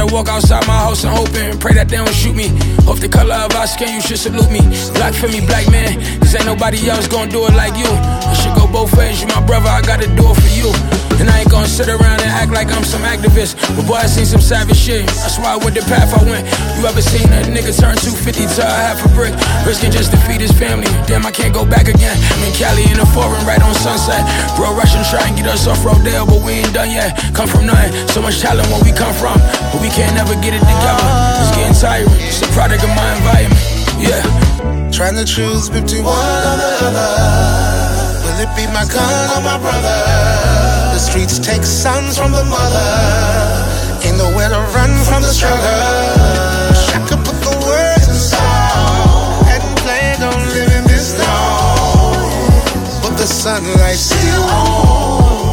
walk outside my house and hope and pray that they don't shoot me. Off the color of our skin, you should salute me. Black for me, black man, cause ain't nobody else gonna do it like you. It should go both ways, you my brother, I gotta do it for you. And I ain't gonna sit around and act like I'm some activist. But boy, I seen some savage shit, that's why I went the path I went. You ever seen a nigga turn 250 to a half a brick, risking just to feed his family? Damn, I can't go back again. I'm in Cali in the foreign, right on Sunset. Bro, Russian try and get us off Rodale, but we ain't done yet. Come from nothing, so much talent where we come from, but we can't never get it together. It's getting tiring, it's a product of my environment, yeah. Trying to choose between one or the other. Will it be my gun or my brother? The streets take sons from the mother. Ain't nowhere to run from the struggle. I could put the words in song. Hadn't planned on living this long, but the sunlight still on.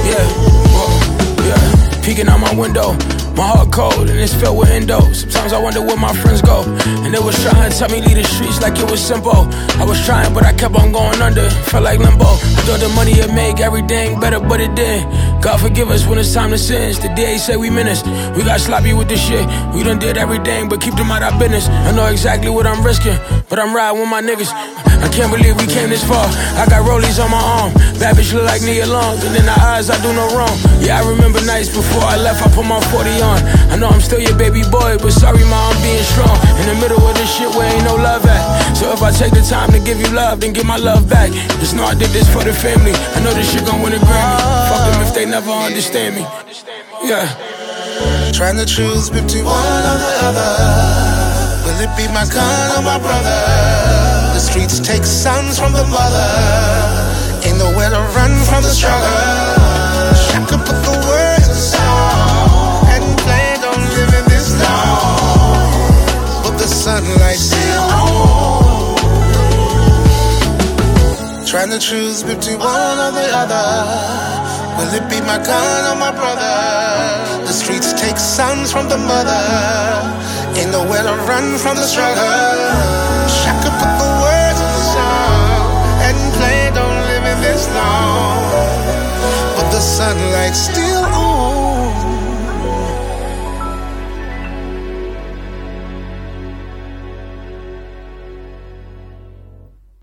Yeah. Peeking out my window, my heart cold and it's filled with endo. Sometimes I wonder where my friends go, and they was trying to tell me leave the streets like it was simple. I was trying but I kept on going under, felt like limbo. I thought the money would make everything better but it didn't. God forgive us when it's time to sin. The DA say we menace, we got sloppy with this shit. We done did everything but keep them out our business. I know exactly what I'm risking, but I'm riding with my niggas. I can't believe we came this far. I got rollies on my arm, bad bitch look like Nia Long, and in her eyes I do no wrong. Yeah, I remember nights before I left, I put my 40 on. I know I'm still your baby boy, but sorry ma, I'm being strong. In the middle of this shit where ain't no love at. So if I take the time to give you love, then give my love back. Just know I did this for the family. I know this shit gon' win a Grammy. Fuck them if they never understand me. Yeah. Trying to choose between one or the other. Will it be my gun or my brother? The streets take sons from the mother. Ain't nowhere to run from the struggle. I could put the words in song. Hadn't planned on living this long, but the sunlight still on. Trying to choose between one or the other. Will it be my gun or my brother? The streets take sons from the mother. Ain't nowhere to run from the struggle. I could put the words in the song. Hadn't planned on living this long, but the sunlight still on.